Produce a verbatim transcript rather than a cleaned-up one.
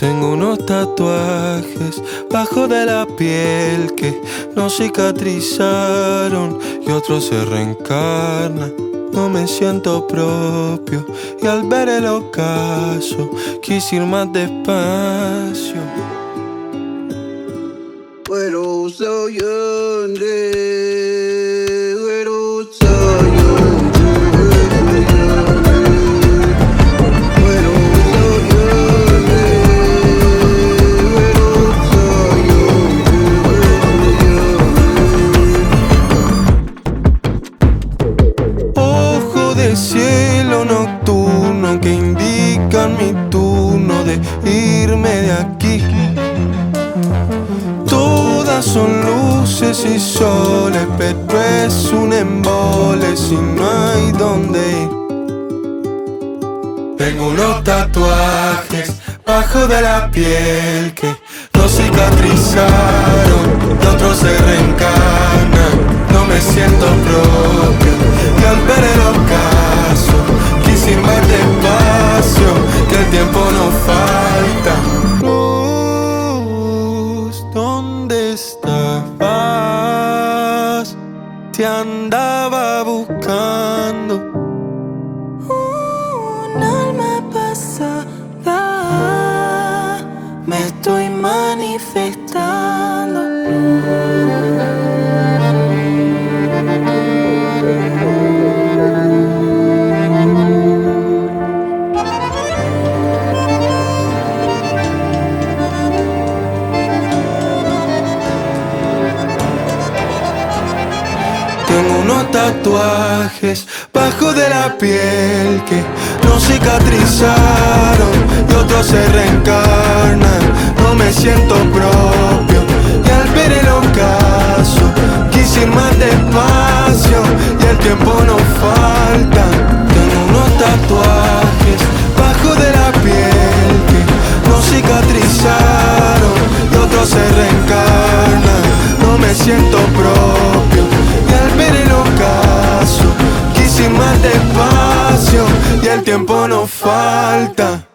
Tengo unos tatuajes bajo de la piel que no cicatrizaron y otros se reencarnan. No me siento propio y al ver el ocaso quise ir más despacio. Pero soy André, pero soy cielo nocturno que indican mi turno de irme de aquí. Todas son luces y soles, pero es un embole si no hay donde ir. Tengo unos tatuajes bajo de la piel que no cicatrizaron y otros se reencarnan. No me siento propio y al ver el ocaso quise ir más despacio, que el tiempo no falta. Luz, ¿dónde estabas? Te andaba buscando. Un alma pasada, me estoy manifestando. Tengo unos tatuajes bajo de la piel que no cicatrizaron y otros se reencarnan. No me siento propio y al ver el ocaso quise ir más despacio y el tiempo no falta. Tengo unos tatuajes bajo de la piel que no cicatrizaron y otros se reencarnan. No me siento propio y al ver el ocaso quise ir más despacio y el tiempo no falta.